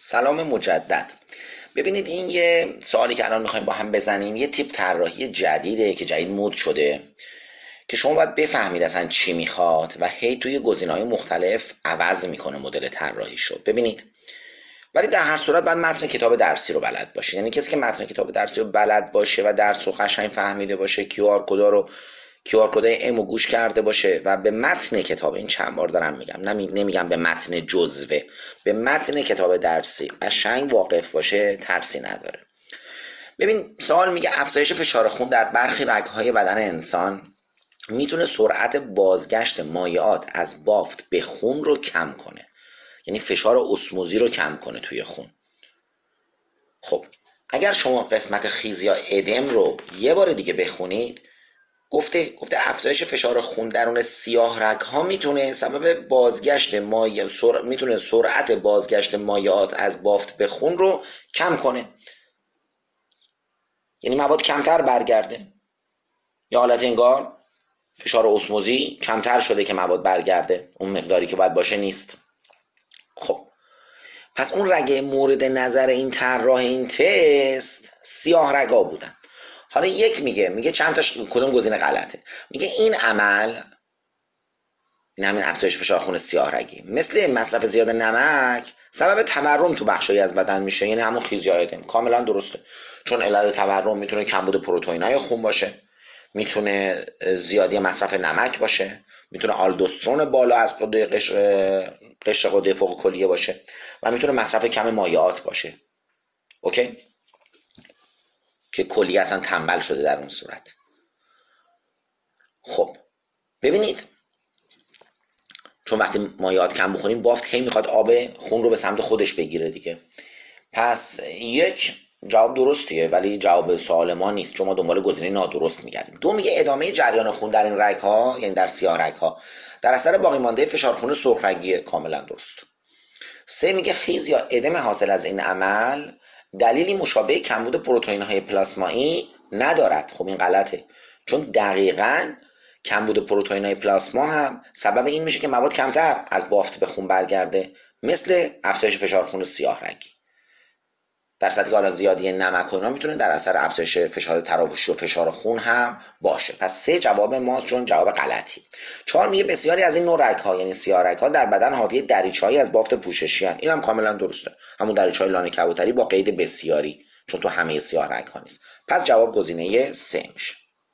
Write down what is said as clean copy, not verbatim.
سلام مجدد. ببینید این یه سوالی که الان میخوایم با هم بزنیم، یه تیپ طراحی جدیده که جدید مود شده که شما باید بفهمید اصلا چی میخواد و هی توی گزینه‌های مختلف عوض میکنه مدل طراحی شد. ببینید، ولی در هر صورت باید متن کتاب درسی رو بلد باشه. یعنی کسی که متن کتاب درسی رو بلد باشه و درس رو قشنگ فهمیده باشه، کیو آر کدای ام رو گوش کرده باشه و به متن کتاب، این چند بار دارم میگم، نمیگم به متن جزوه، به متن کتاب درسی قشنگ واقف باشه، ترسی نداره. ببین، سوال میگه افزایش فشار خون در برخی رگ‌های بدن انسان میتونه سرعت بازگشت مایعات از بافت به خون رو کم کنه. یعنی فشار اسموزی رو کم کنه توی خون. خب اگر شما قسمت خیز یا ادم رو یه بار دیگه بخونید، گفته افزایش فشار خون درون سیاه رگ ها میتونه سبب بازگشت میتونه سرعت بازگشت مایعات از بافت به خون رو کم کنه. یعنی مواد کمتر برگرده، یا حالت انگار فشار اسموزی کمتر شده که مواد برگرده، اون مقداری که باید باشه نیست. خب پس اون رگ مورد نظر این طراح این تست سیاه رگا بودن. حالا یک میگه چند تاش کدوم گزینه غلطه. میگه این عمل، این همین افزایش فشار خون سیاه رگی، مثل مصرف زیاد نمک سبب تورم تو بخشایی از بدن میشه. یعنی همون خیزی ادم کاملا درسته، چون علل تورم میتونه کمبود پروتئینای خون باشه، میتونه زیادی مصرف نمک باشه، میتونه آلدوسترون بالا از قشر غده فوق کلیه باشه و میتونه مصرف کم مایعات باشه. اوکی، که کلیه اصلا تنبل شده در اون صورت. خب ببینید، چون وقتی مایعات کم بخوریم بافت هی میخواد آب خون رو به سمت خودش بگیره دیگه. پس یک جواب درستیه، ولی جواب سوال ما نیست، چون ما دنبال گزینه نادرست میگردیم. دو میگه ادامه جریان خون در این رگ ها، یعنی در سیاه رگ ها، در اثر باقی مانده فشار خون سرخ رگیه. کاملا درست. سه میگه خیز یا ادم حاصل از این عمل دلیلی مشابه کمبود پروتئین های پلاسمایی ندارد. خب این غلطه، چون دقیقاً کمبود پروتئین های پلاسما هم سبب این میشه که مواد کمتر از بافت به خون برگرده، مثل افزایش فشار خون سیاه رگی. در سطح که زیادی نمک و اینا میتونه در اثر افزایش فشار تراوشی و فشار خون هم باشه. پس سه جواب ماست، چون جواب غلطی. چهار میگه بسیاری از این نوع رگ ها، یعنی سیاه رگ ها، در بدن حاوی دریچه‌ای از بافت پوششی ان. این هم کاملا درسته، همون دریچه‌های لانه کبوتری با قید بسیاری، چون تو همه سیاه رگ ها نیست. پس جواب گزینه سه میشه.